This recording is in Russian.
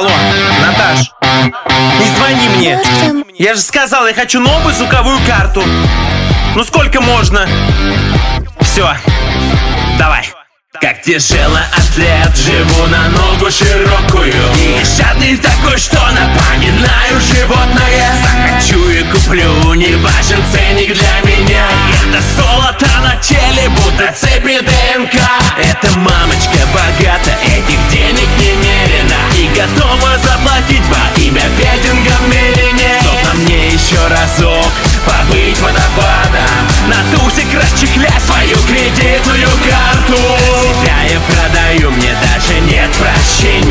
Алло, Наташ, не звони мне. Я же сказал, я хочу новую звуковую карту. Ну сколько можно? Все, давай. Как тяжелый атлет, живу на ногу широкую и жадный такой, что напоминаю животное. Захочу и куплю, не важен ценник для меня. Это золото на теле, будто цепи ДНК. Эта мамочка богата, этих денег немерено, и готова заплатить во имя петинга Мелине. Чтоб на мне еще разок побыть водопадом, на тусик расчехлять свою кредитную карту. Тебя я продаю, мне даже нет прощения.